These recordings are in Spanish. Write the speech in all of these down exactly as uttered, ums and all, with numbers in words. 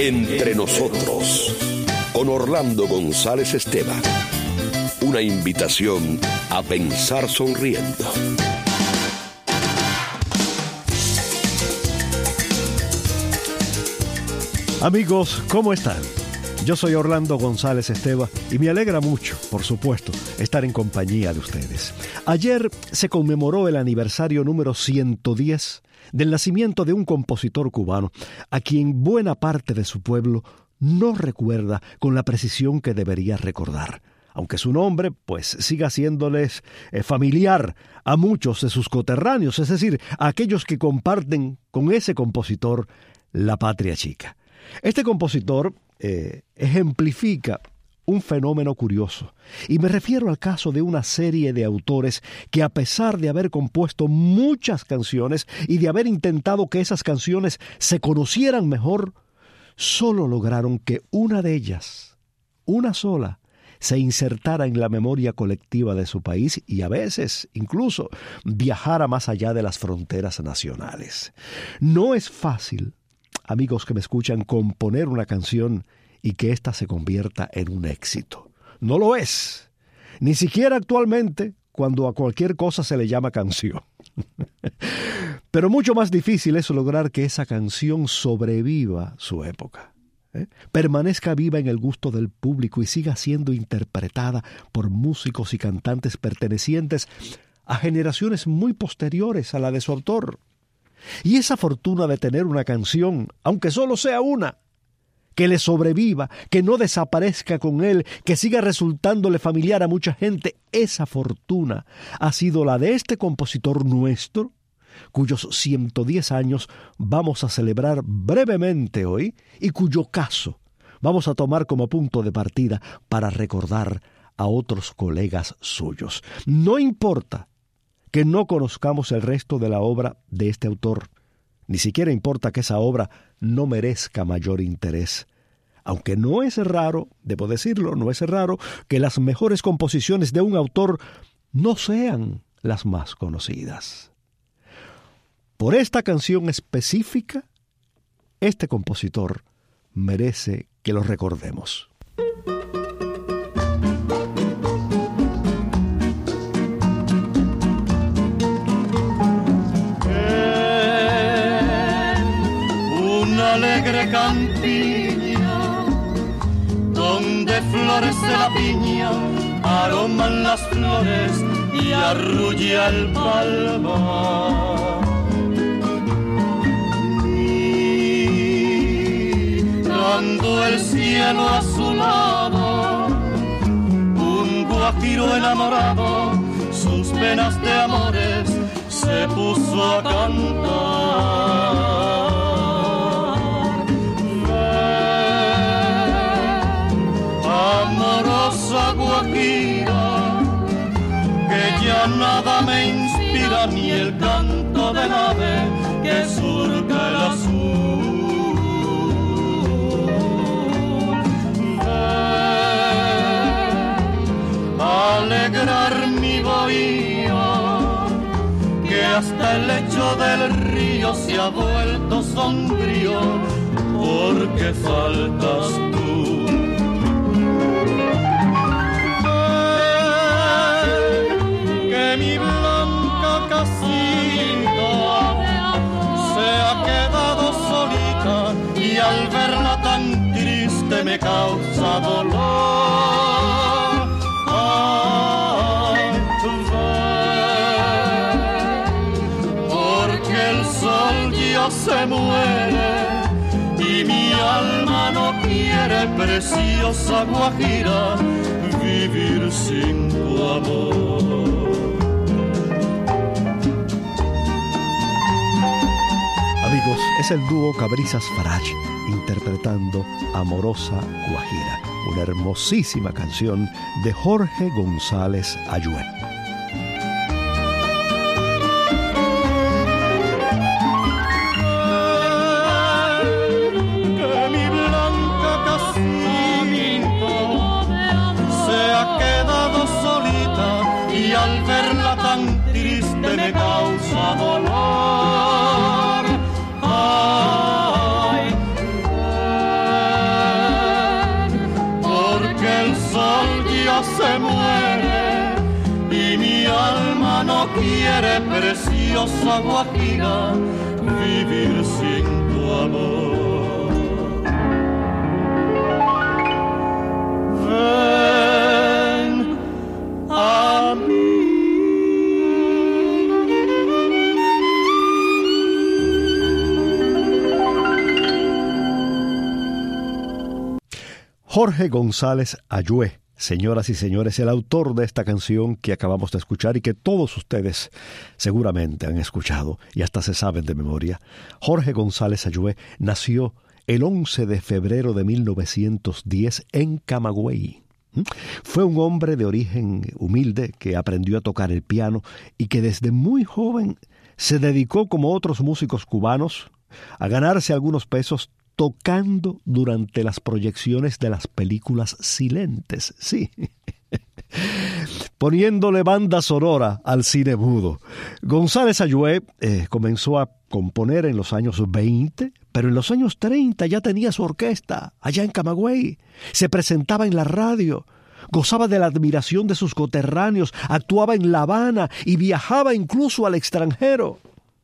Entre nosotros, con Orlando González Esteban. Una invitación a pensar sonriendo. Amigos, ¿cómo están? Yo soy Orlando González Esteban y me alegra mucho, por supuesto, estar en compañía de ustedes. Ayer se conmemoró el aniversario número ciento diez del nacimiento de un compositor cubano, a quien buena parte de su pueblo no recuerda con la precisión que debería recordar, aunque su nombre pues siga siéndoles eh, familiar a muchos de sus coterráneos, es decir, a aquellos que comparten con ese compositor la patria chica. Este compositor eh, ejemplifica un fenómeno curioso, y me refiero al caso de una serie de autores que, a pesar de haber compuesto muchas canciones y de haber intentado que esas canciones se conocieran mejor, solo lograron que una de ellas, una sola, se insertara en la memoria colectiva de su país y a veces incluso viajara más allá de las fronteras nacionales. No es fácil, amigos que me escuchan, componer una canción y que ésta se convierta en un éxito. No lo es, ni siquiera actualmente, cuando a cualquier cosa se le llama canción. Pero mucho más difícil es lograr que esa canción sobreviva su época, ¿eh? permanezca viva en el gusto del público y siga siendo interpretada por músicos y cantantes pertenecientes a generaciones muy posteriores a la de su autor. Y esa fortuna de tener una canción, aunque solo sea una, que le sobreviva, que no desaparezca con él, que siga resultándole familiar a mucha gente, esa fortuna ha sido la de este compositor nuestro, cuyos ciento diez años vamos a celebrar brevemente hoy y cuyo caso vamos a tomar como punto de partida para recordar a otros colegas suyos. No importa que no conozcamos el resto de la obra de este autor, ni siquiera importa que esa obra no merezca mayor interés. Aunque no es raro, debo decirlo, no es raro que las mejores composiciones de un autor no sean las más conocidas. Por esta canción específica, este compositor merece que lo recordemos. Alegre campiña, donde florece la piña, aroman las flores y arrulla el palmar. Mirando el cielo azulado, un guajiro enamorado, sus penas de amores se puso a cantar. Guajira, que ya nada me inspira, ni el canto del ave que surca el azul. Ven, alegrar mi bohío, que hasta el lecho del río se ha vuelto sombrío, porque faltas tú. Mi blanca casita se ha quedado solita y al verla tan triste me causa dolor. Ay, ven, porque el sol ya se muere y mi alma no quiere, preciosa Guajira, vivir sin tu amor. Amigos, es el dúo Cabrizas Farach interpretando Amorosa Guajira, una hermosísima canción de Jorge González Ayue. Que mi blanca casita se ha quedado solita y al verla tan triste me causa dolor. Ay, se muere y mi alma no quiere, preciosa Guajira, vivir sin tu amor. Ven a mí. Jorge González Ayué, señoras y señores, el autor de esta canción que acabamos de escuchar y que todos ustedes seguramente han escuchado y hasta se saben de memoria. Jorge González Ayué nació el once de febrero de mil novecientos diez en Camagüey. Fue un hombre de origen humilde que aprendió a tocar el piano y que desde muy joven se dedicó, como otros músicos cubanos, a ganarse algunos pesos tocando durante las proyecciones de las películas silentes, sí, poniéndole banda sonora al cine mudo. González Ayué eh, comenzó a componer en los años veinte, pero en los años treinta ya tenía su orquesta allá en Camagüey, se presentaba en la radio, gozaba de la admiración de sus coterráneos, actuaba en La Habana y viajaba incluso al extranjero.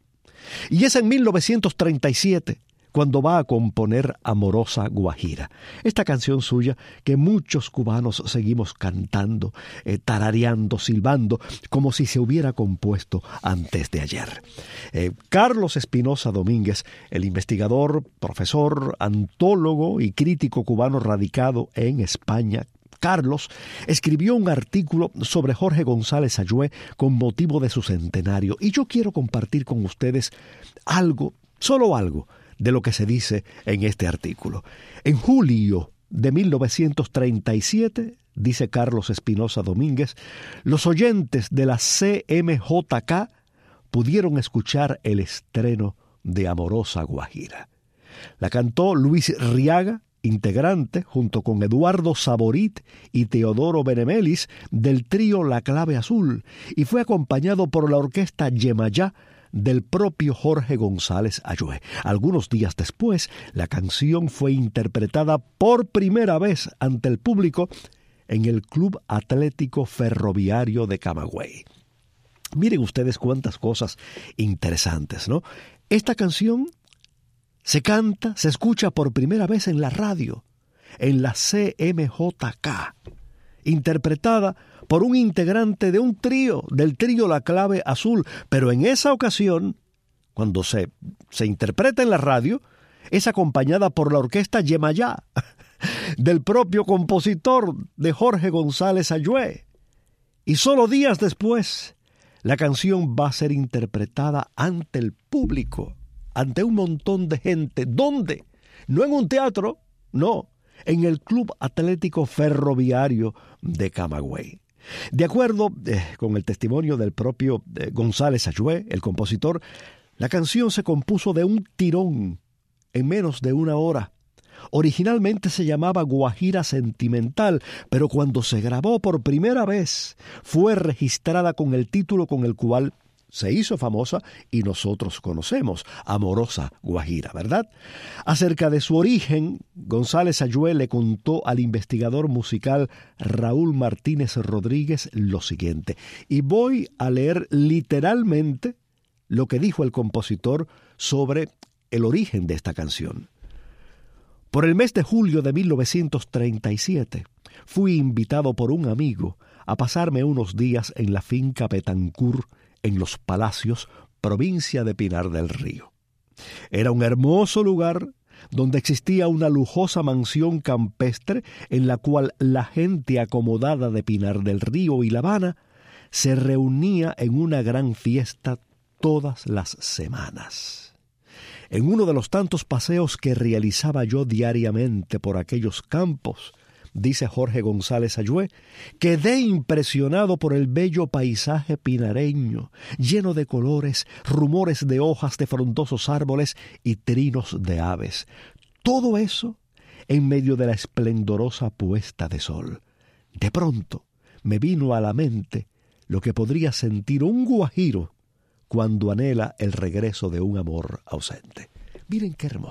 Y es en mil novecientos treinta y siete cuando va a componer Amorosa Guajira, esta canción suya que muchos cubanos seguimos cantando, eh, tarareando, silbando, como si se hubiera compuesto antes de ayer. Eh, Carlos Espinosa Domínguez, el investigador, profesor, antólogo y crítico cubano radicado en España, Carlos escribió un artículo sobre Jorge González Ayué con motivo de su centenario, y yo quiero compartir con ustedes algo, solo algo, de lo que se dice en este artículo. En julio de mil novecientos treinta y siete, dice Carlos Espinosa Domínguez, los oyentes de la C M J K pudieron escuchar el estreno de Amorosa Guajira. La cantó Luis Riaga, integrante, junto con Eduardo Saborit y Teodoro Benemelis, del trío La Clave Azul, y fue acompañado por la orquesta Yemayá del propio Jorge González Ayué. Algunos días después, la canción fue interpretada por primera vez ante el público en el Club Atlético Ferroviario de Camagüey. Miren ustedes cuántas cosas interesantes, ¿no? Esta canción se canta, se escucha por primera vez en la radio, en la C M J K, interpretada por un integrante de un trío, del trío La Clave Azul, pero en esa ocasión, cuando se, se interpreta en la radio, es acompañada por la orquesta Yemayá, del propio compositor de Jorge González Ayué. Y solo días después, la canción va a ser interpretada ante el público, ante un montón de gente. ¿Dónde? No en un teatro, no, en el Club Atlético Ferroviario de Camagüey. De acuerdo eh, con el testimonio del propio eh, González Ayué, el compositor, la canción se compuso de un tirón en menos de una hora. Originalmente se llamaba Guajira Sentimental, pero cuando se grabó por primera vez fue registrada con el título con el cual se hizo famosa y nosotros conocemos, Amorosa Guajira, ¿verdad? Acerca de su origen, González Ayué le contó al investigador musical Raúl Martínez Rodríguez lo siguiente, y voy a leer literalmente lo que dijo el compositor sobre el origen de esta canción. Por el mes de julio de mil novecientos treinta y siete, fui invitado por un amigo a pasarme unos días en la finca Betancur, en Los Palacios, provincia de Pinar del Río. Era un hermoso lugar donde existía una lujosa mansión campestre en la cual la gente acomodada de Pinar del Río y La Habana se reunía en una gran fiesta todas las semanas. En uno de los tantos paseos que realizaba yo diariamente por aquellos campos, dice Jorge González Ayué, quedé impresionado por el bello paisaje pinareño, lleno de colores, rumores de hojas de frondosos árboles y trinos de aves. Todo eso en medio de la esplendorosa puesta de sol. De pronto me vino a la mente lo que podría sentir un guajiro cuando anhela el regreso de un amor ausente. Miren qué hermoso.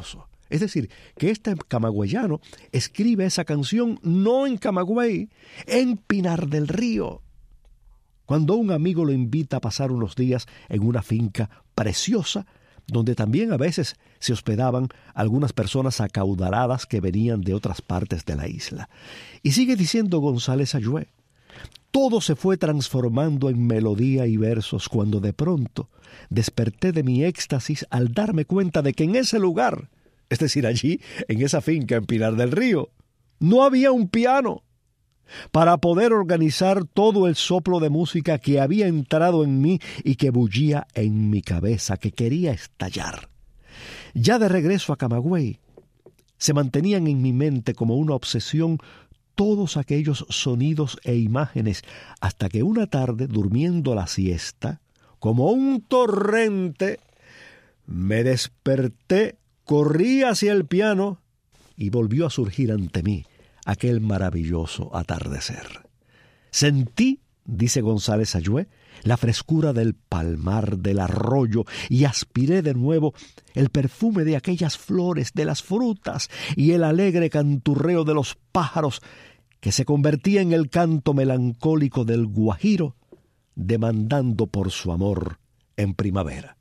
Es decir, que este camagüeyano escribe esa canción no en Camagüey, en Pinar del Río. Cuando un amigo lo invita a pasar unos días en una finca preciosa, donde también a veces se hospedaban algunas personas acaudaladas que venían de otras partes de la isla. Y sigue diciendo González Ayué, todo se fue transformando en melodía y versos cuando de pronto desperté de mi éxtasis al darme cuenta de que en ese lugar, es decir, allí, en esa finca en Pinar del Río, no había un piano para poder organizar todo el soplo de música que había entrado en mí y que bullía en mi cabeza, que quería estallar. Ya de regreso a Camagüey, se mantenían en mi mente como una obsesión todos aquellos sonidos e imágenes, hasta que una tarde, durmiendo la siesta, como un torrente, me desperté, corrí hacia el piano y volvió a surgir ante mí aquel maravilloso atardecer. Sentí, dice González Ayué, la frescura del palmar, del arroyo, y aspiré de nuevo el perfume de aquellas flores, de las frutas, y el alegre canturreo de los pájaros, que se convertía en el canto melancólico del guajiro, demandando por su amor en primavera.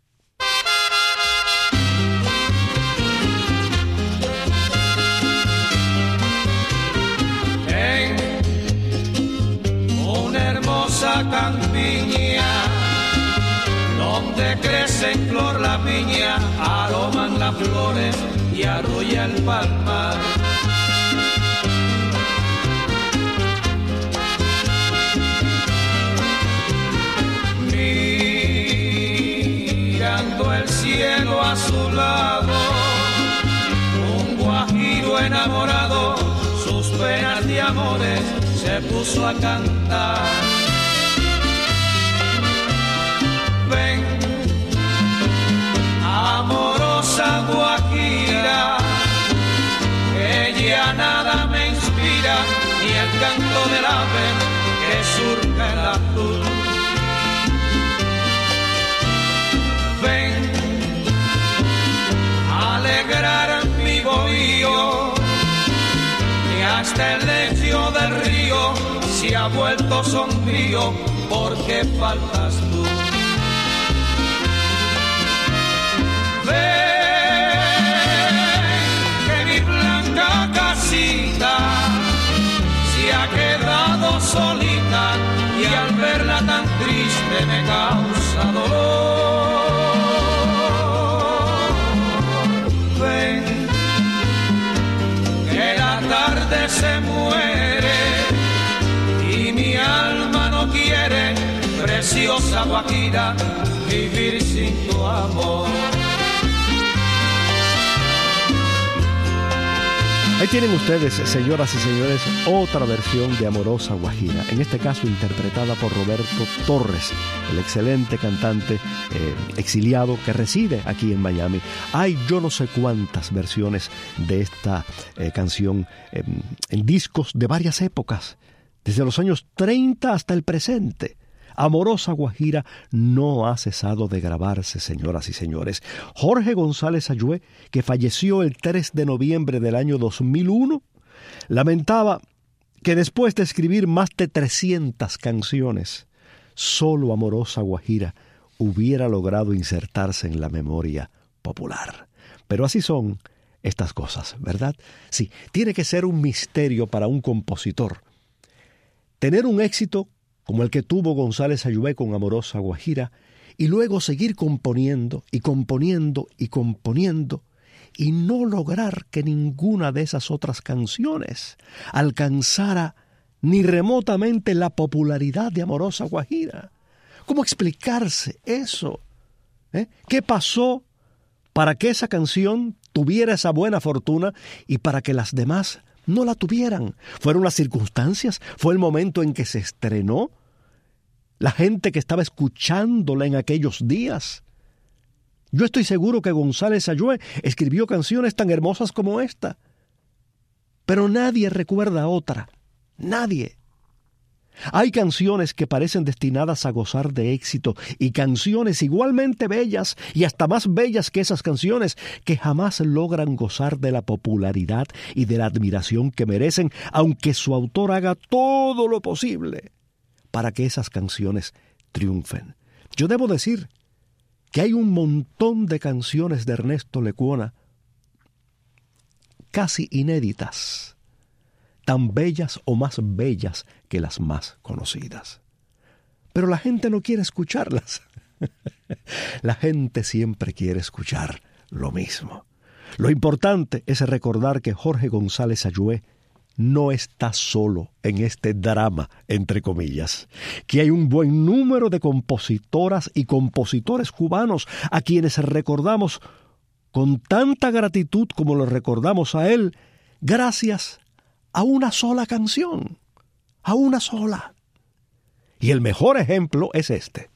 Campiña, donde crece en flor la piña, aroman las flores y arrulla el palmar. Mirando el cielo azulado, un guajiro enamorado, sus penas de amores se puso a cantar. Ven, amorosa guajira, que ya nada me inspira, ni el canto del ave que surca el azul. Ven, alegrar mi bohío, y hasta el lecho del río se ha vuelto sombrío porque faltas tú. Que mi blanca casita se ha quedado solita y al verla tan triste me causa dolor. Ven, que la tarde se muere y mi alma no quiere, preciosa guajira, vivir sin tu amor. Ahí tienen ustedes, señoras y señores, otra versión de Amorosa Guajira, en este caso interpretada por Roberto Torres, el excelente cantante eh, exiliado que reside aquí en Miami. Hay yo no sé cuántas versiones de esta eh, canción eh, en discos de varias épocas, desde los años treinta hasta el presente. Amorosa Guajira no ha cesado de grabarse, señoras y señores. Jorge González Ayué, que falleció el tres de noviembre del año dos mil uno, lamentaba que después de escribir más de trescientas canciones, solo Amorosa Guajira hubiera logrado insertarse en la memoria popular. Pero así son estas cosas, ¿verdad? Sí, tiene que ser un misterio para un compositor tener un éxito como el que tuvo González Ayué con Amorosa Guajira, y luego seguir componiendo y componiendo y componiendo, y no lograr que ninguna de esas otras canciones alcanzara ni remotamente la popularidad de Amorosa Guajira. ¿Cómo explicarse eso? ¿Eh? ¿Qué pasó para que esa canción tuviera esa buena fortuna y para que las demás no la tuvieran? ¿Fueron las circunstancias? ¿Fue el momento en que se estrenó? ¿La gente que estaba escuchándola en aquellos días? Yo estoy seguro que González Ayué escribió canciones tan hermosas como esta, pero nadie recuerda otra. Nadie. Hay canciones que parecen destinadas a gozar de éxito y canciones igualmente bellas y hasta más bellas que esas canciones que jamás logran gozar de la popularidad y de la admiración que merecen, aunque su autor haga todo lo posible para que esas canciones triunfen. Yo debo decir que hay un montón de canciones de Ernesto Lecuona casi inéditas, tan bellas o más bellas que las más conocidas. Pero la gente no quiere escucharlas. La gente siempre quiere escuchar lo mismo. Lo importante es recordar que Jorge González Ayué no está solo en este drama, entre comillas, que hay un buen número de compositoras y compositores cubanos a quienes recordamos con tanta gratitud como lo recordamos a él, gracias a una sola canción, a una sola. Y el mejor ejemplo es este.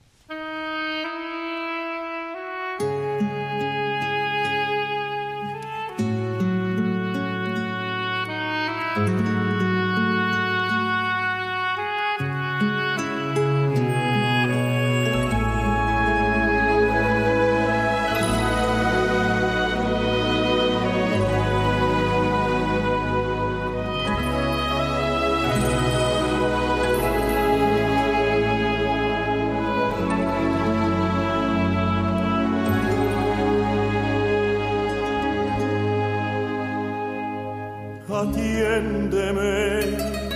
Atiéndeme,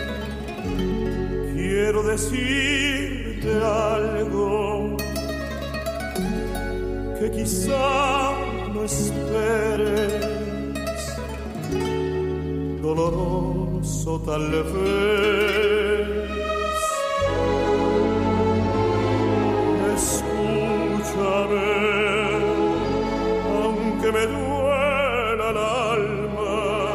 quiero decirte algo que quizá no esperes, doloroso tal vez. Escúchame, aunque me duela el alma.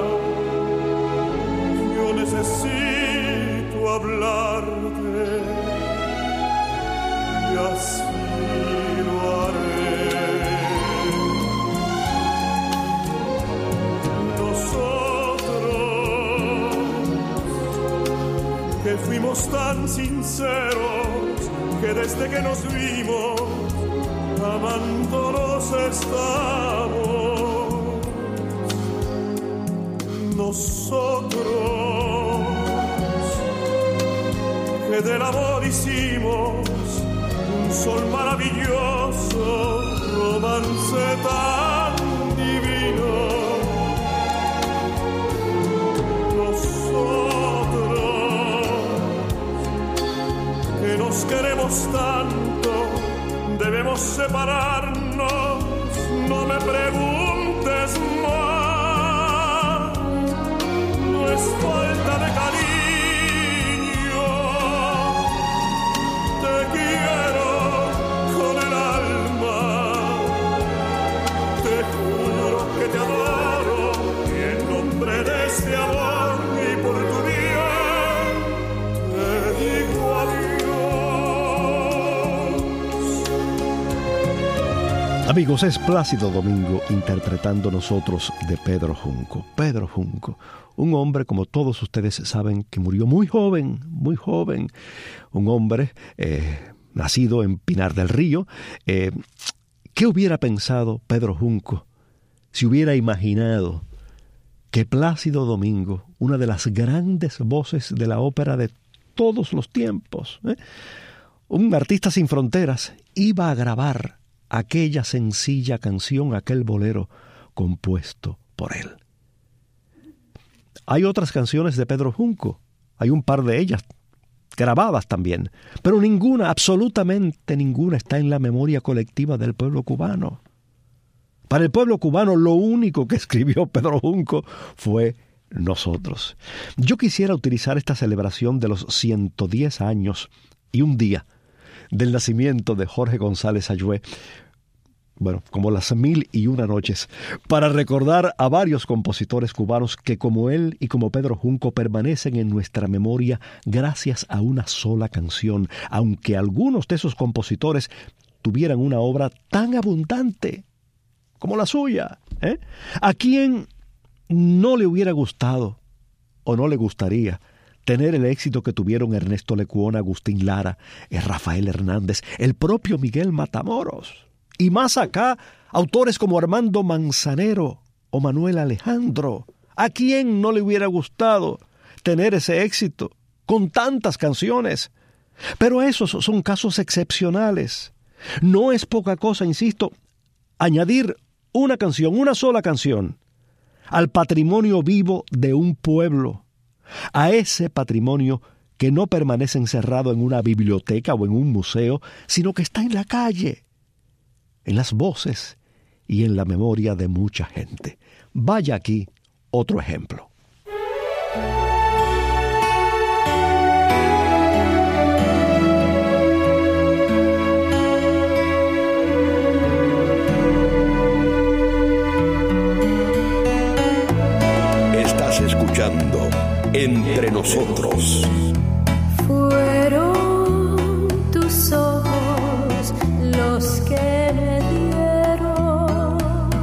Necesito hablarte y así lo haré. Nosotros que fuimos tan sinceros que desde que nos vimos amándonos estamos. Nosotros que del amor hicimos un sol maravilloso, romance tan divino. Nosotros que nos queremos tanto, debemos separarnos, no me preguntes más, no es falta de cariño. Amigos, es Plácido Domingo interpretando Nosotros de Pedro Junco. Pedro Junco, un hombre, como todos ustedes saben, que murió muy joven, muy joven. Un hombre eh, nacido en Pinar del Río. Eh, ¿Qué hubiera pensado Pedro Junco si hubiera imaginado que Plácido Domingo, una de las grandes voces de la ópera de todos los tiempos, eh, un artista sin fronteras, iba a grabar aquella sencilla canción, aquel bolero compuesto por él? Hay otras canciones de Pedro Junco, hay un par de ellas grabadas también, pero ninguna, absolutamente ninguna, está en la memoria colectiva del pueblo cubano. Para el pueblo cubano, lo único que escribió Pedro Junco fue Nosotros. Yo quisiera utilizar esta celebración de los ciento diez años y un día del nacimiento de Jorge González Ayué, bueno, como las mil y una noches, para recordar a varios compositores cubanos que, como él y como Pedro Junco, permanecen en nuestra memoria gracias a una sola canción, aunque algunos de esos compositores tuvieran una obra tan abundante como la suya, ¿eh? ¿A quién no le hubiera gustado o no le gustaría tener el éxito que tuvieron Ernesto Lecuona, Agustín Lara, Rafael Hernández, el propio Miguel Matamoros. Y más acá, autores como Armando Manzanero o Manuel Alejandro. ¿A quién no le hubiera gustado tener ese éxito con tantas canciones? Pero esos son casos excepcionales. No es poca cosa, insisto, añadir una canción, una sola canción, al patrimonio vivo de un pueblo, a ese patrimonio que no permanece encerrado en una biblioteca o en un museo, sino que está en la calle, en las voces y en la memoria de mucha gente. Vaya aquí otro ejemplo. Estás escuchando Entre Nosotros. Fueron tus ojos los que me dieron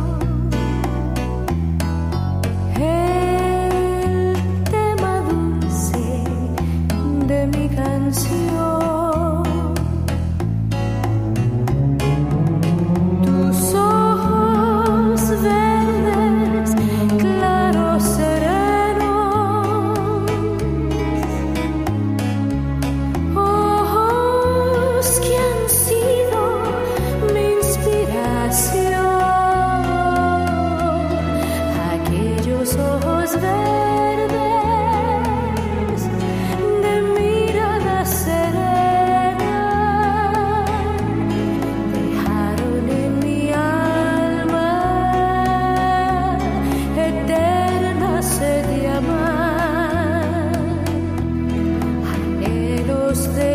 el tema dulce de mi canción. Tus ojos verdes, claros, serenos, ojos que han sido mi inspiración. Aquellos ojos verdes de mirada serena dejaron en mi alma eterna sed de amar, anhelos de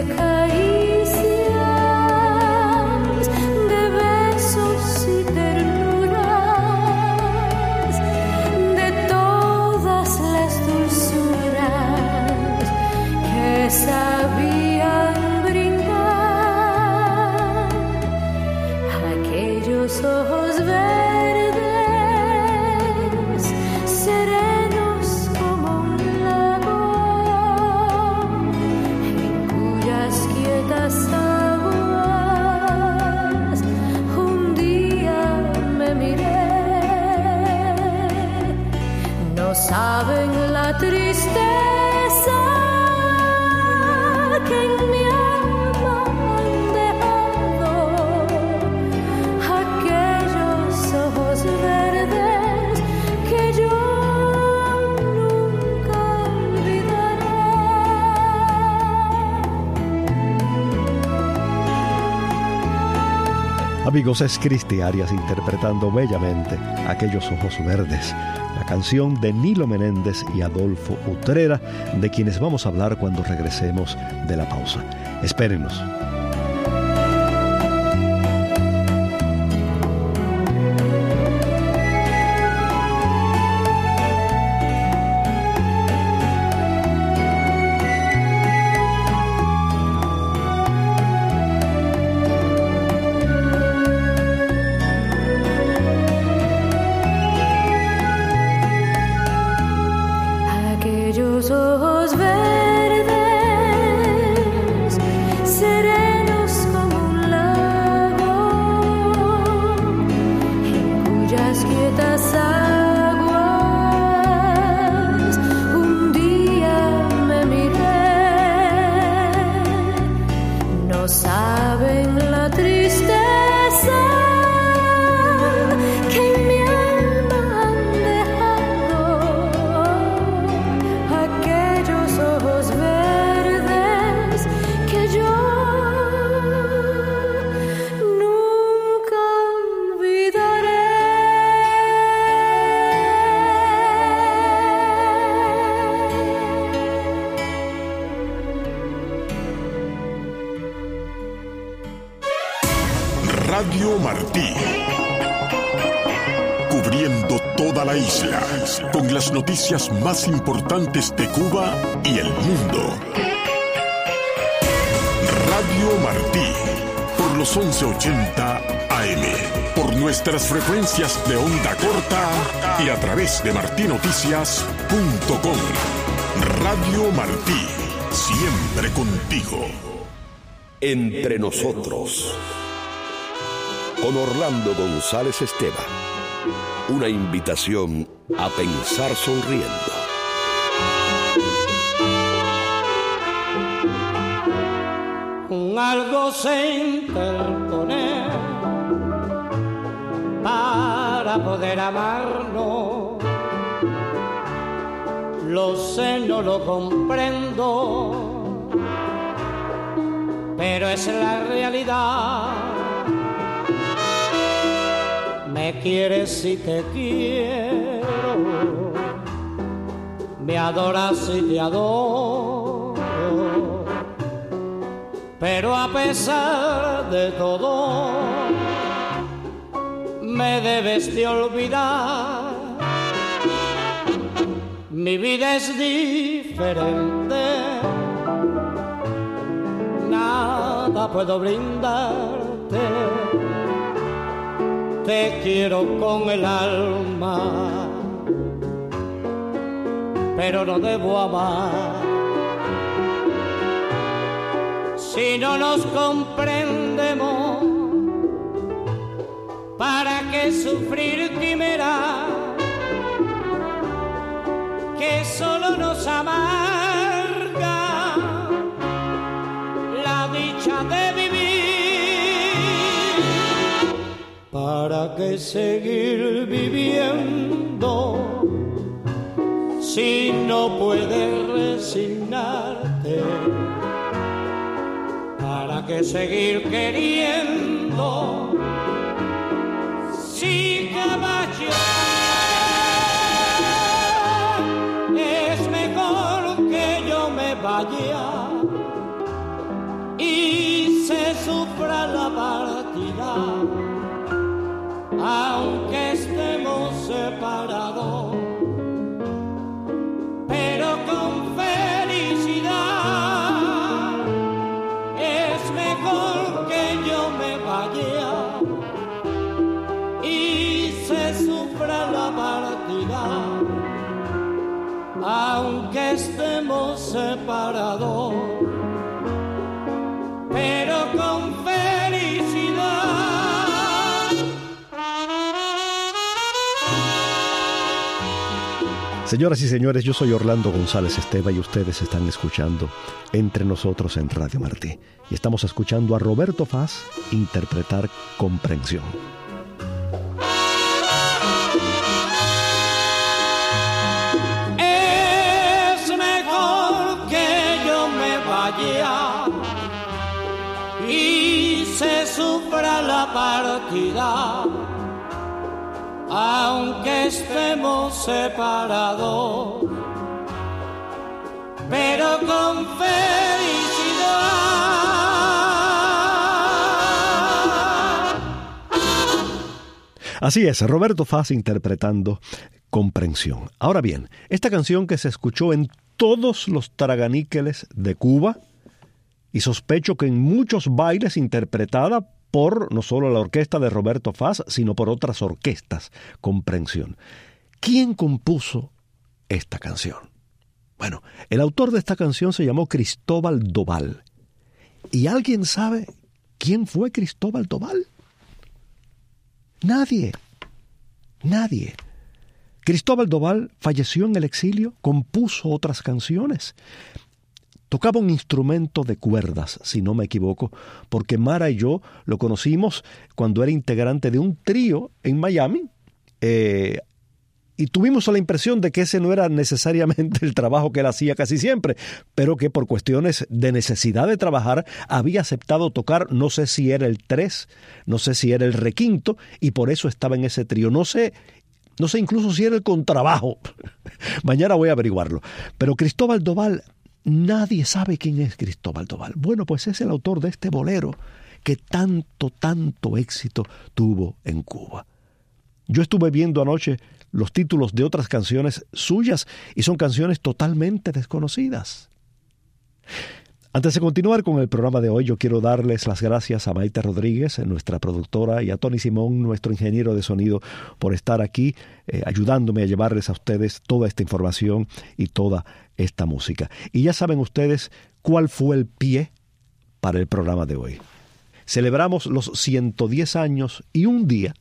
caricias, de besos y ternuras, de todas las dulzuras que sabían brindar aquellos ojos verdes, serenos como un lago, en cuyas quietas aguas un día me miré. No saben la tristeza que en mi alma han dejado aquellos ojos verdes que yo nunca olvidaré. Amigos, es Cristi Arias interpretando bellamente Aquellos ojos verdes, la canción de Nilo Menéndez y Adolfo Utrera, de quienes vamos a hablar cuando regresemos de la pausa. Espérenos. Aquellos ojos verdes, serenos como un lago, en cuyas quietas aguas un día me miré. No saben la tristeza que en mi alma han dejado aquellos ojos verdes que yo nunca olvidaré. Radio Martí, cubriendo toda la isla con las noticias más importantes de Cuba y el mundo. Radio Martí, por los once ochenta A M, por nuestras frecuencias de onda corta y a través de martinoticias punto com. Radio Martí, siempre contigo. Entre nosotros, con Orlando González Esteva. Una invitación a pensar sonriendo. Un algo se interpone para poder amarnos. Lo sé, no lo comprendo, pero es la realidad. Me quieres y te quiero, me adoras y te adoro, pero a pesar de todo, me debes de olvidar. Mi vida es diferente, nada puedo brindarte. Te quiero con el alma, pero no debo amar. Si no nos comprendemos, ¿para qué sufrir quimera? Que solo nos amarga la dicha de vivir. ¿Para qué seguir viviendo si no puedes resignarte? ¿Para qué seguir queriendo si jamás yo? Es mejor que yo me vaya y se sufra la partida, aunque estemos separados, pero con felicidad. Es mejor que yo me vaya y se sufra la partida, aunque estemos separados, pero con felicidad. Señoras y señores, yo soy Orlando González Esteva y ustedes están escuchando Entre Nosotros en Radio Martí. Y estamos escuchando a Roberto Faz interpretar Comprensión. Es mejor que yo me vaya y se sufra la partida, aunque estemos separados, pero con felicidad. Así es, Roberto Faz interpretando Comprensión. Ahora bien, esta canción que se escuchó en todos los traganíqueles de Cuba, y sospecho que en muchos bailes interpretada por no solo la orquesta de Roberto Faz, sino por otras orquestas, Comprensión. ¿Quién compuso esta canción? Bueno, el autor de esta canción se llamó Cristóbal Doval. ¿Y alguien sabe quién fue Cristóbal Doval? Nadie. Nadie. Cristóbal Doval falleció en el exilio, compuso otras canciones. Tocaba un instrumento de cuerdas, si no me equivoco, porque Mara y yo lo conocimos cuando era integrante de un trío en Miami, eh, y tuvimos la impresión de que ese no era necesariamente el trabajo que él hacía casi siempre, pero que por cuestiones de necesidad de trabajar había aceptado tocar, no sé si era el tres, no sé si era el requinto, y por eso estaba en ese trío. No sé, no sé incluso si era el contrabajo. Mañana voy a averiguarlo. Pero Cristóbal Doval, nadie sabe quién es Cristóbal Doval. Bueno, pues es el autor de este bolero que tanto, tanto éxito tuvo en Cuba. Yo estuve viendo anoche los títulos de otras canciones suyas y son canciones totalmente desconocidas. Antes de continuar con el programa de hoy, yo quiero darles las gracias a Maite Rodríguez, nuestra productora, y a Tony Simón, nuestro ingeniero de sonido, por estar aquí eh, ayudándome a llevarles a ustedes toda esta información y toda esta música. Y ya saben ustedes cuál fue el pie para el programa de hoy. Celebramos los ciento diez años y un día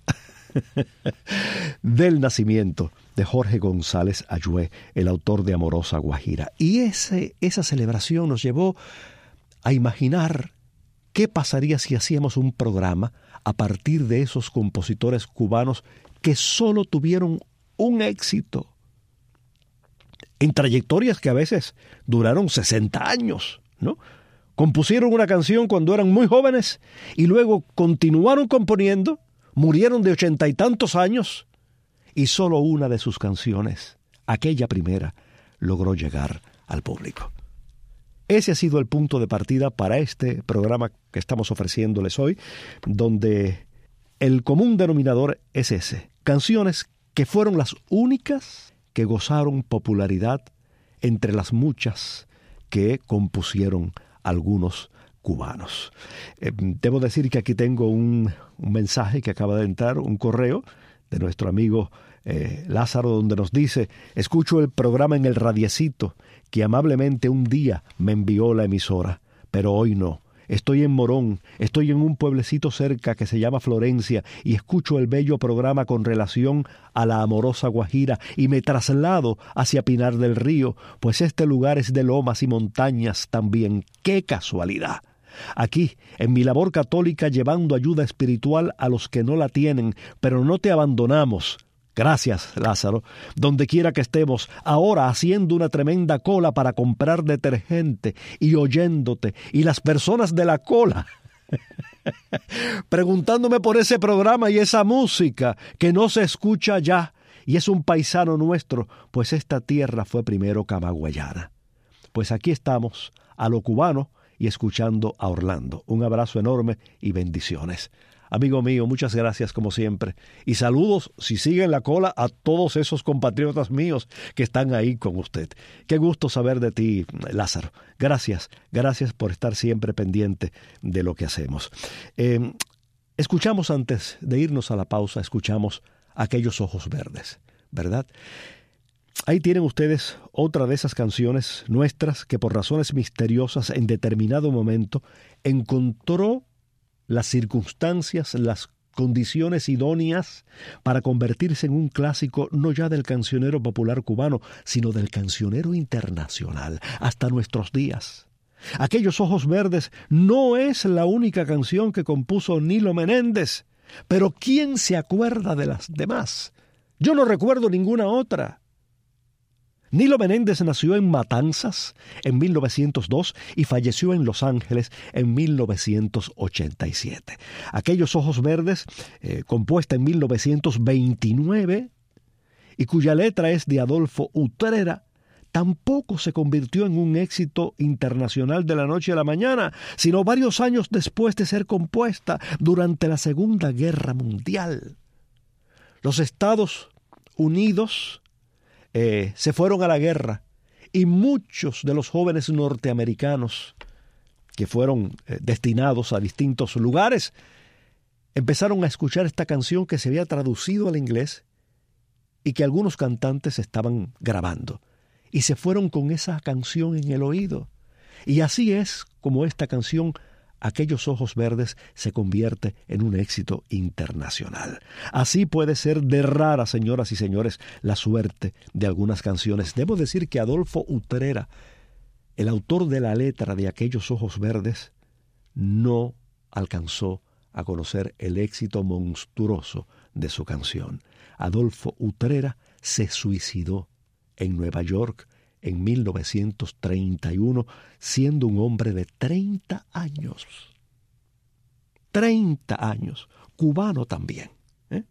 del nacimiento de Jorge González Ayué, el autor de Amorosa Guajira. Y ese, esa celebración nos llevó a imaginar qué pasaría si hacíamos un programa a partir de esos compositores cubanos que solo tuvieron un éxito en trayectorias que a veces duraron sesenta años, ¿no? Compusieron una canción cuando eran muy jóvenes y luego continuaron componiendo, murieron de ochenta y tantos años y solo una de sus canciones, aquella primera, logró llegar al público. Ese ha sido el punto de partida para este programa que estamos ofreciéndoles hoy, donde el común denominador es ese, canciones que fueron las únicas que gozaron popularidad entre las muchas que compusieron algunos cubanos. Eh, debo decir que aquí tengo un, un mensaje que acaba de entrar, un correo de nuestro amigo eh, Lázaro, donde nos dice: escucho el programa en el radiecito que amablemente un día me envió la emisora, pero hoy no. Estoy en Morón, estoy en un pueblecito cerca que se llama Florencia y escucho el bello programa con relación a la Amorosa Guajira y me traslado hacia Pinar del Río, pues este lugar es de lomas y montañas también. ¡Qué casualidad! Aquí, en mi labor católica, llevando ayuda espiritual a los que no la tienen, pero no te abandonamos. Gracias, Lázaro. Donde quiera que estemos, ahora haciendo una tremenda cola para comprar detergente y oyéndote, y las personas de la cola preguntándome por ese programa y esa música que no se escucha ya, y es un paisano nuestro, pues esta tierra fue primero camagüeyana. Pues aquí estamos, a lo cubano, y escuchando a Orlando. Un abrazo enorme y bendiciones. Amigo mío, muchas gracias como siempre. Y saludos, si siguen la cola, a todos esos compatriotas míos que están ahí con usted. Qué gusto saber de ti, Lázaro. Gracias, gracias por estar siempre pendiente de lo que hacemos. Eh, escuchamos antes de irnos a la pausa, escuchamos Aquellos Ojos Verdes, ¿verdad? Ahí tienen ustedes otra de esas canciones nuestras que por razones misteriosas en determinado momento encontró las circunstancias, las condiciones idóneas para convertirse en un clásico no ya del cancionero popular cubano, sino del cancionero internacional, hasta nuestros días. Aquellos Ojos Verdes no es la única canción que compuso Nilo Menéndez, pero ¿quién se acuerda de las demás? Yo no recuerdo ninguna otra. Nilo Menéndez nació en Matanzas en mil novecientos dos y falleció en Los Ángeles en mil novecientos ochenta y siete. Aquellos Ojos Verdes, eh, compuesta en mil novecientos veintinueve y cuya letra es de Adolfo Utrera, tampoco se convirtió en un éxito internacional de la noche a la mañana, sino varios años después de ser compuesta durante la Segunda Guerra Mundial. Los Estados Unidos Eh, se fueron a la guerra y muchos de los jóvenes norteamericanos que fueron eh, destinados a distintos lugares empezaron a escuchar esta canción que se había traducido al inglés y que algunos cantantes estaban grabando y se fueron con esa canción en el oído. Y así es como esta canción Aquellos Ojos Verdes se convierte en un éxito internacional. Así puede ser de rara, señoras y señores, la suerte de algunas canciones. Debo decir que Adolfo Utrera, el autor de la letra de Aquellos Ojos Verdes, no alcanzó a conocer el éxito monstruoso de su canción. Adolfo Utrera se suicidó en Nueva York en mil novecientos treinta y uno, siendo un hombre de treinta años. treinta años, cubano también. ¿eh?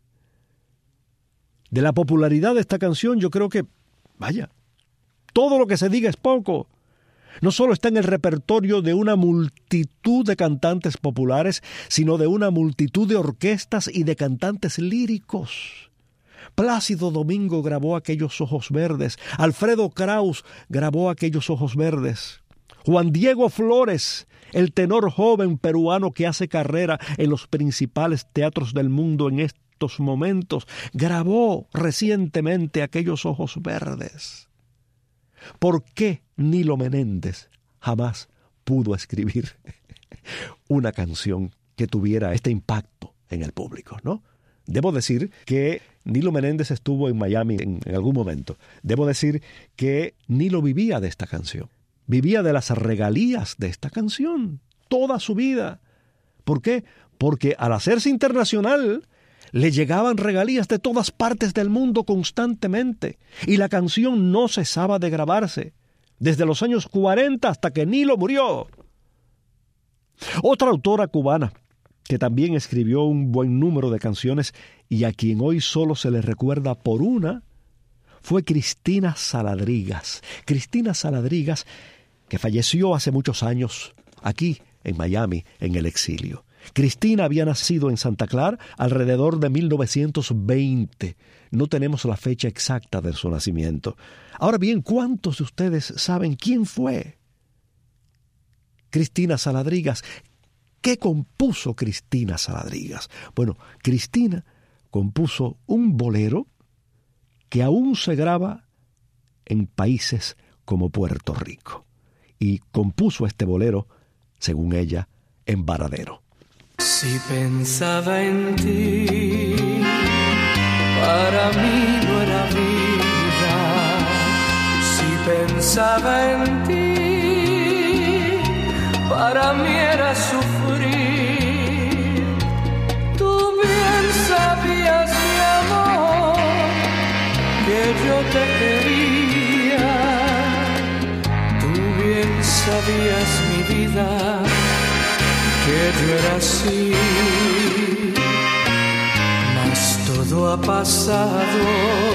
De la popularidad de esta canción, yo creo que, vaya, todo lo que se diga es poco. No solo está en el repertorio de una multitud de cantantes populares, sino de una multitud de orquestas y de cantantes líricos. Plácido Domingo grabó Aquellos Ojos Verdes. Alfredo Kraus grabó Aquellos Ojos Verdes. Juan Diego Flores, el tenor joven peruano que hace carrera en los principales teatros del mundo en estos momentos, grabó recientemente Aquellos ojos verdes. ¿Por qué Nilo Menéndez jamás pudo escribir una canción que tuviera este impacto en el público, ¿no? Debo decir que Nilo Menéndez estuvo en Miami en, en algún momento. Debo decir que Nilo vivía de esta canción. Vivía de las regalías de esta canción toda su vida. ¿Por qué? Porque al hacerse internacional le llegaban regalías de todas partes del mundo constantemente y la canción no cesaba de grabarse desde los años cuarenta hasta que Nilo murió. Otra autora cubana que también escribió un buen número de canciones y a quien hoy solo se le recuerda por una, fue Cristina Saladrigas. Cristina Saladrigas, que falleció hace muchos años aquí en Miami, en el exilio. Cristina había nacido en Santa Clara alrededor de mil novecientos veinte. No tenemos la fecha exacta de su nacimiento. Ahora bien, ¿cuántos de ustedes saben quién fue Cristina Saladrigas? ¿Qué compuso Cristina Saladrigas? Bueno, Cristina compuso un bolero que aún se graba en países como Puerto Rico. Y compuso este bolero, según ella, en Varadero. Si pensaba en ti, para mí no era vida. Si pensaba en ti, para mí era sufrir. Tú bien sabías, mi amor, que yo te quería. Tú bien sabías, mi vida, que yo era así. Mas todo ha pasado,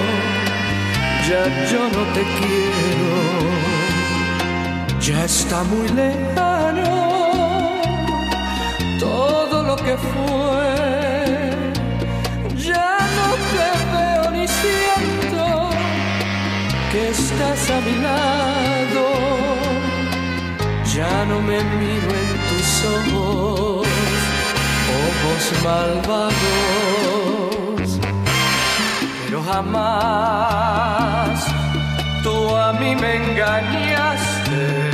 ya yo no te quiero. Ya está muy lejano todo lo que fue. Ya no te veo ni siento que estás a mi lado. Ya no me miro en tus ojos, ojos malvados. Pero jamás tú a mí me engañaste.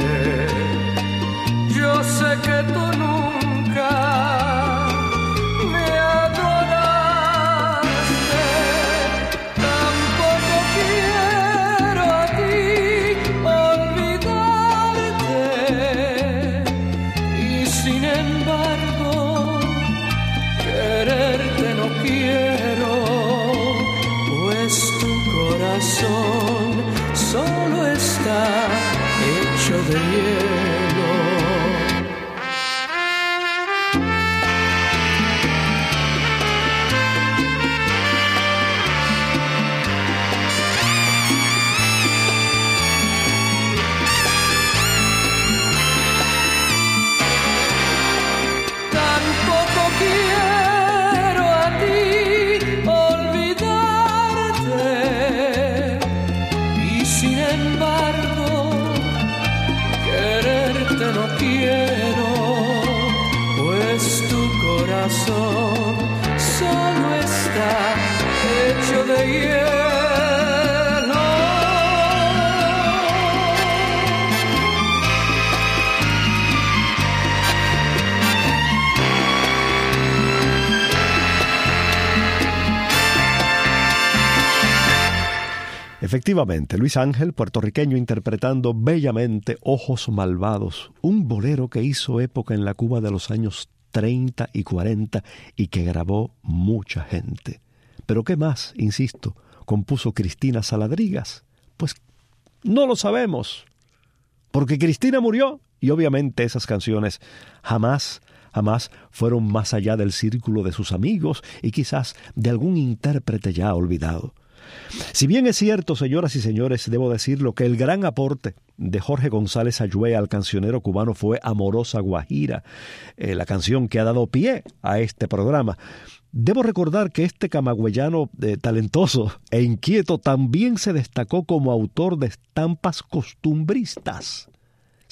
Yo sé que tú nunca me adoraste. Tampoco quiero a ti olvidarte. Y sin embargo, quererte no quiero, pues tu corazón solo está hecho de hielo. Tampoco quiero a ti olvidarte. Y sin embargo, quererte no quiero, pues tu corazón solo está hecho de hielo. Efectivamente, Luis Ángel, puertorriqueño, interpretando bellamente Ojos Malvados, un bolero que hizo época en la Cuba de los años treinta y cuarenta y que grabó mucha gente. Pero ¿qué más, insisto, compuso Cristina Saladrigas? Pues no lo sabemos, porque Cristina murió y obviamente esas canciones jamás, jamás fueron más allá del círculo de sus amigos y quizás de algún intérprete ya olvidado. Si bien es cierto, señoras y señores, debo decirlo, que el gran aporte de Jorge González Ayué al cancionero cubano fue Amorosa Guajira, eh, la canción que ha dado pie a este programa. Debo recordar que este camagüeyano eh, talentoso e inquieto también se destacó como autor de estampas costumbristas.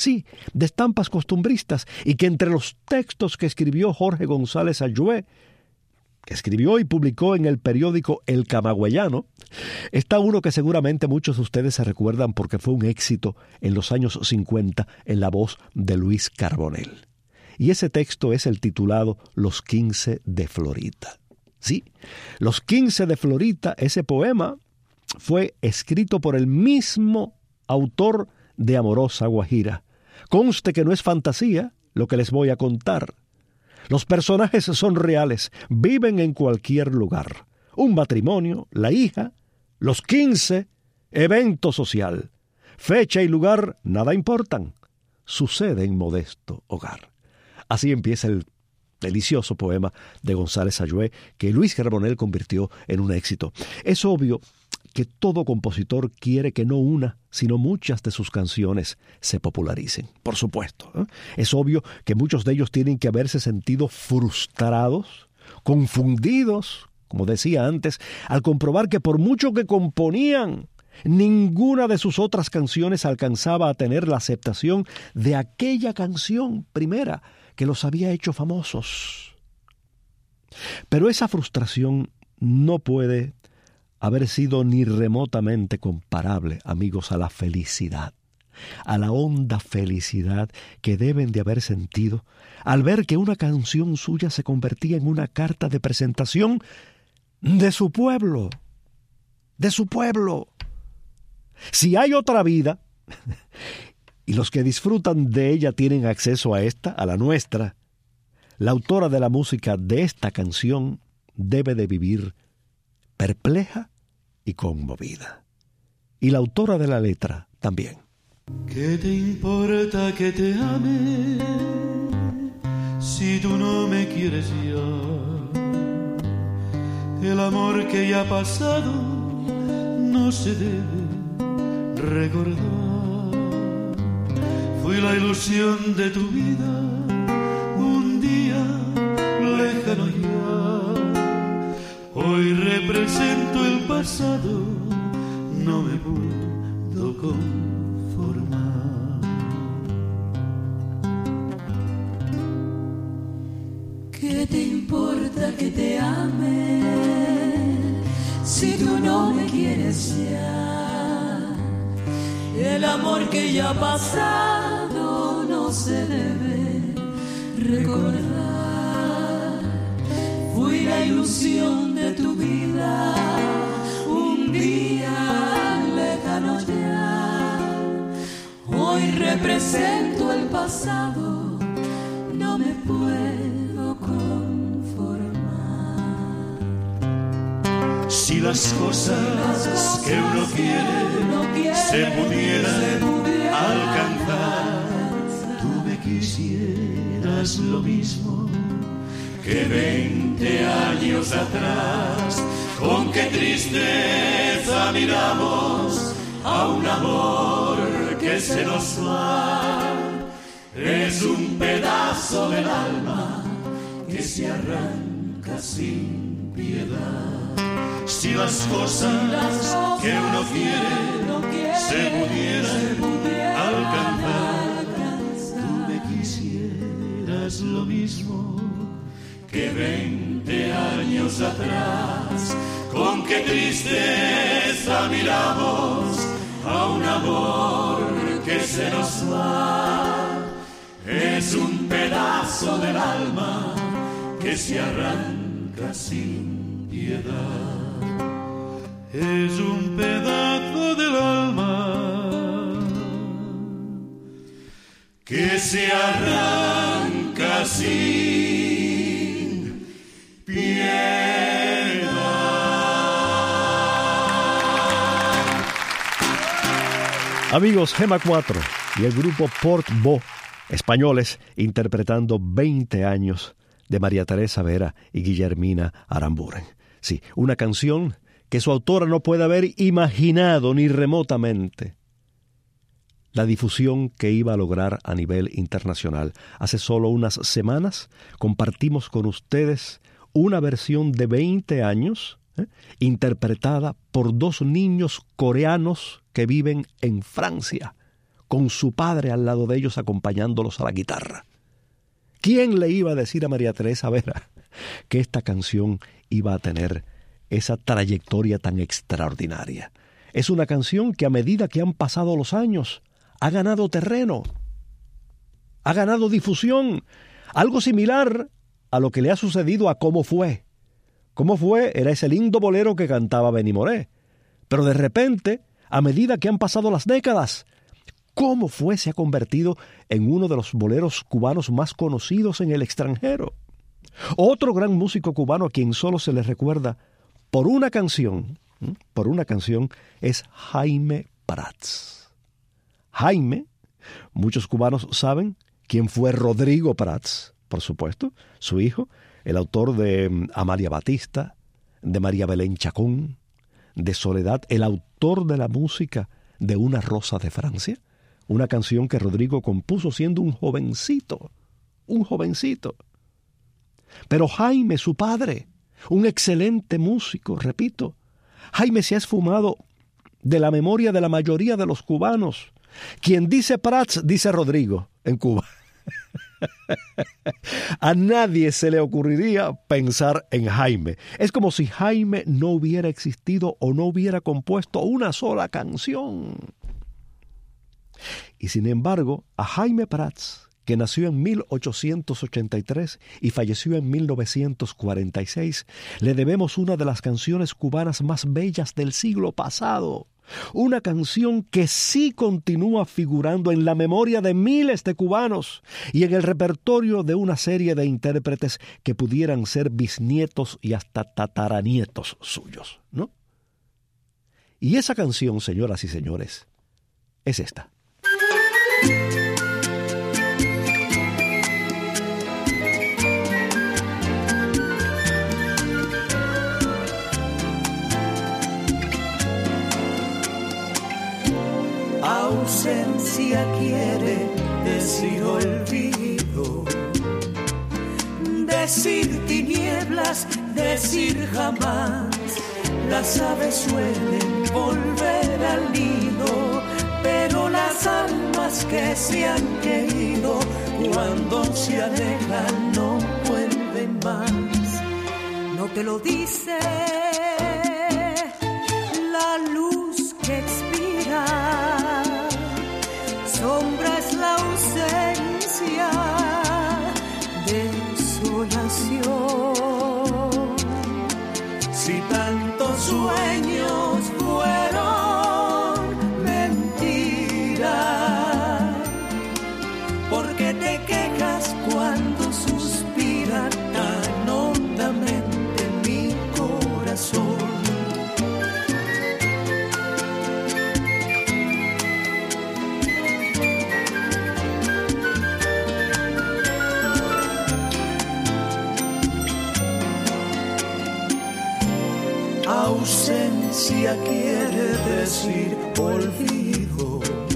sí, de estampas costumbristas, y que entre los textos que escribió Jorge González Ayué, que escribió y publicó en el periódico El Camagüeyano, está uno que seguramente muchos de ustedes se recuerdan porque fue un éxito en los años cincuenta en la voz de Luis Carbonell. Y ese texto es el titulado Los quince de Florita. Sí, Los quince de Florita, ese poema, fue escrito por el mismo autor de Amorosa Guajira. Conste que no es fantasía lo que les voy a contar. Los personajes son reales, viven en cualquier lugar. Un matrimonio, la hija, los quince, evento social. Fecha y lugar nada importan. Sucede en modesto hogar. Así empieza el delicioso poema de González Ayué que Luis Carbonell convirtió en un éxito. Es obvio que todo compositor quiere que no una, sino muchas de sus canciones se popularicen. Por supuesto, ¿eh? Es obvio que muchos de ellos tienen que haberse sentido frustrados, confundidos, como decía antes, al comprobar que por mucho que componían, ninguna de sus otras canciones alcanzaba a tener la aceptación de aquella canción primera que los había hecho famosos. Pero esa frustración no puede haber sido ni remotamente comparable, amigos, a la felicidad, a la honda felicidad que deben de haber sentido al ver que una canción suya se convertía en una carta de presentación de su pueblo, de su pueblo. Si hay otra vida, y los que disfrutan de ella tienen acceso a esta, a la nuestra, la autora de la música de esta canción debe de vivir perpleja y conmovida. Y la autora de la letra también. ¿Qué te importa que te ame si tú no me quieres ya? El amor que ya ha pasado no se debe recordar. Fui la ilusión de tu vida un día lejano ya. Hoy represento el pasado, no me puedo conformar. ¿Qué te importa que te ame si tú no me quieres ya? El amor que ya ha pasado no se debe recordar. Fui la ilusión de tu vida un día lejano ya. Hoy represento el pasado, no me puedo conformar. Si las cosas que uno quiere se pudieran alcanzar, tú me quisieras lo mismo que veinte años atrás. Con qué tristeza miramos a un amor que se nos va. Es un pedazo del alma que se arranca sin piedad. Si las cosas que uno quiere se pudieran alcanzar, tú me quisieras lo mismo que veinte años atrás. Con qué tristeza miramos a un amor que se nos va. Es un pedazo del alma que se arranca sin piedad. Es un pedazo del alma que se arranca sin piedad. Amigos, Gema cuatro y el grupo Port Bo, españoles, interpretando veinte años de María Teresa Vera y Guillermina Aramburen. Sí, una canción que su autora no puede haber imaginado ni remotamente la difusión que iba a lograr a nivel internacional. Hace solo unas semanas compartimos con ustedes una versión de veinte años, ¿eh? interpretada por dos niños coreanos que viven en Francia, con su padre al lado de ellos acompañándolos a la guitarra. ¿Quién le iba a decir a María Teresa Vera que esta canción iba a tener esa trayectoria tan extraordinaria? Es una canción que a medida que han pasado los años ha ganado terreno, ha ganado difusión, algo similar a lo que le ha sucedido a Cómo Fue. Cómo Fue era ese lindo bolero que cantaba Benny Moré, pero de repente, a medida que han pasado las décadas, Cómo Fue se ha convertido en uno de los boleros cubanos más conocidos en el extranjero. Otro gran músico cubano a quien solo se le recuerda por una canción, por una canción, es Jaime Prats. Jaime, muchos cubanos saben quién fue Rodrigo Prats, por supuesto, su hijo, el autor de Amalia Batista, de María Belén Chacón, de Soledad, el autor de la música de Una Rosa de Francia, una canción que Rodrigo compuso siendo un jovencito, un jovencito. Pero Jaime, su padre, un excelente músico, repito, Jaime se ha esfumado de la memoria de la mayoría de los cubanos. Quien dice Prats, dice Rodrigo en Cuba. A nadie se le ocurriría pensar en Jaime. Es como si Jaime no hubiera existido o no hubiera compuesto una sola canción. Y sin embargo, a Jaime Prats, que nació en mil ochocientos ochenta y tres y falleció en mil novecientos cuarenta y seis, le debemos una de las canciones cubanas más bellas del siglo pasado. Una canción que sí continúa figurando en la memoria de miles de cubanos y en el repertorio de una serie de intérpretes que pudieran ser bisnietos y hasta tataranietos suyos, ¿no? Y esa canción, señoras y señores, es esta. Ausencia quiere decir olvido, decir tinieblas, decir jamás. Las aves suelen volver al nido, pero las almas que se han querido, cuando se alejan no vuelven más. No te lo dice la luz que expira, sombra es la ausencia, desolación. Si tantos sueños fueron mentira, ¿por qué te quejas cuando suspira tan hondamente mi corazón? Ausencia quiere decir olvido,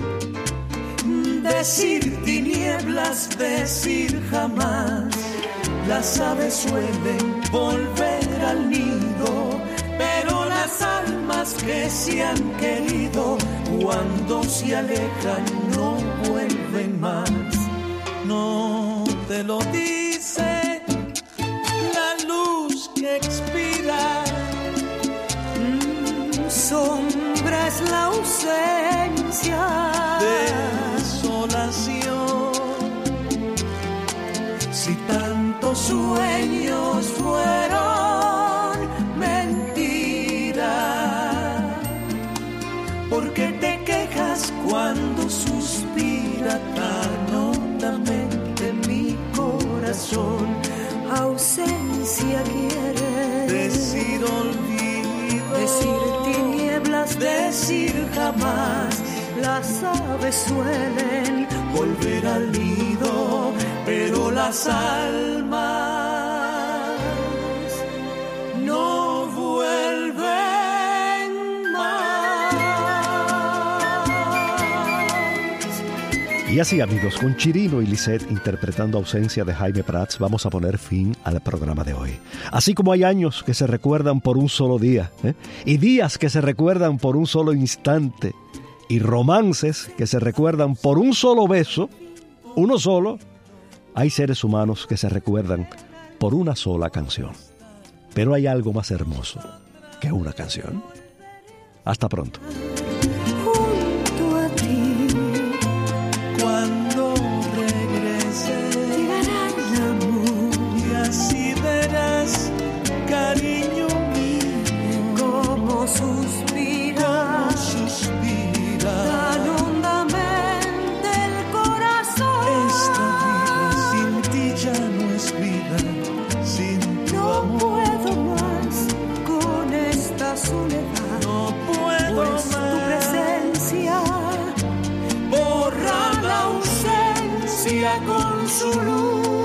decir tinieblas, decir jamás. Las aves suelen volver al nido, pero las almas que se han querido, cuando se alejan no vuelven más. No te lo dice la luz que expira, sombra es la ausencia, desolación. Si tantos sueños fueron mentira, ¿por qué te quejas cuando suspira tan hondamente mi corazón? Ausencia quiere decir olvido, decir tinieblas, decir jamás. Las aves suelen volver al nido, pero las almas no vuelven más. Y así, amigos, con Chirino y Lisette interpretando Ausencia de Jaime Prats, vamos a poner fin al programa de hoy. Así como hay años que se recuerdan por un solo día, ¿eh? y días que se recuerdan por un solo instante, y romances que se recuerdan por un solo beso, uno solo, hay seres humanos que se recuerdan por una sola canción. Pero hay algo más hermoso que una canción. Hasta pronto. Junto a ti, cuando regrese, llegará el amor y así verás, cariño mío, como suspira, como suspira tan hondamente el corazón. Esta vida sin ti ya no es vida, sin tu no amor. Puedo más con esta soledad. No puedo pues más. Tu presencia borra la ausencia con su luz.